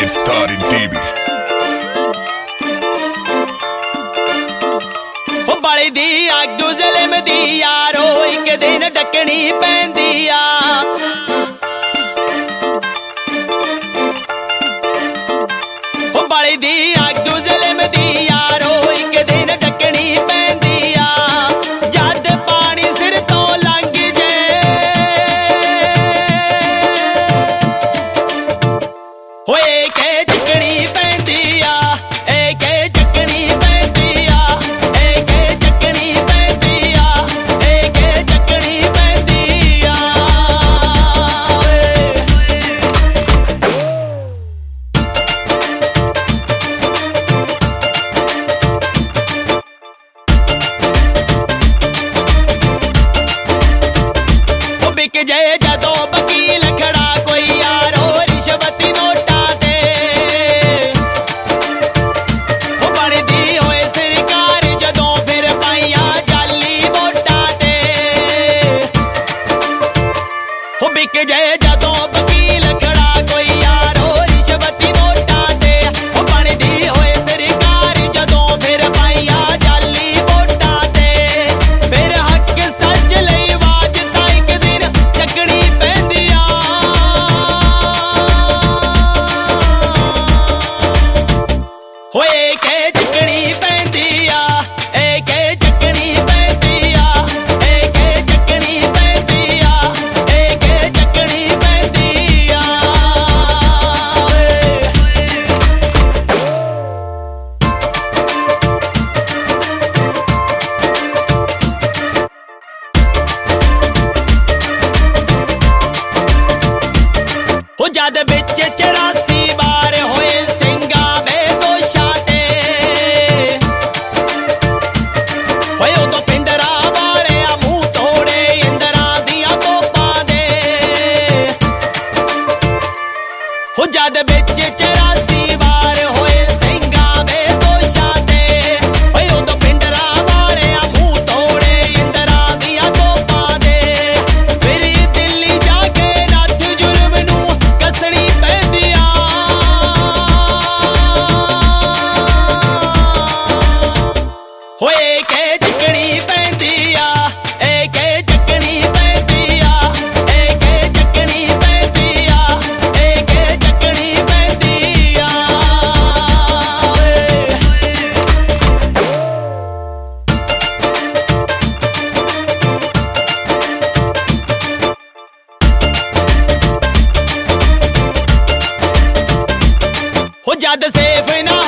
Get started, DB. हो बाले दी अग ज़ुल्म दी यारो एक दिन डकनी पैंदी आ हो बाले दी अग ज़ुल्म दी यारो एक दिन डकनी पैंदी आ जद पानी सिर तो लंघ जे होए के चकनी पैंदी आ जय जदों वकील खड़ा कोई यारो रिश्वती नोटा ते वो बनदी होए सरकार जदों फिर पाइयां जाली वोटां ते हो बिक जय जदों वकील खड़ा कोई यारो रिश्वती नोटा ते वो बनदी होए सरकार जदों फिर पाइयां जाली वोटां ते फिर हक सच लई आवाज तां एक दिन चकनी पैंदी आ होए के चकनी पैंदी आ के चकनी पैंदी आ के चकनी पैंदी आ के चकनी पैंदी आ हो जद बिच 84 बार होए ਸਿੰਘਾਂ ਵੇ ਦੋਸ਼ਾਂ ਤੇ ਹੋਏ ਉਦੋਂ ਪਿੰਡਰਾਂ ਵਾਲਿਆਂ ਮੂੰਹ ਤੋੜੇ ਇੰਦਰਾਂ ਦੀਆਂ ਤੋਪਾਂ ਦੇ ਹੋ ਜਦ ਵਿੱਚ 84 ਬਾਰ ਹੋਏ ਸਿੰਘਾਂ ਵੇ ਦੋਸ਼ਾਂ ਤੇ ਹੋਏ ਉਦੋਂ ਪਿੰਡਰਾਂ ਵਾਲਿਆਂ ਮੂੰਹ ਤੋੜੇ ਇੰਦਰਾਂ ਦੀਆਂ ਤੋਪਾਂ ਦੇ ਫਿਰ ਦਿੱਲੀ ਜਾ ਕੇ ਨੱਥ ਜ਼ੁਲਮ ਨੂੰ कसनी पैंदी आ होए के चकनी पैंदी आ के चकनी पैंदी आ के चकनी पैंदी आ के चकनी पैंदी आ हो जद सेफ ना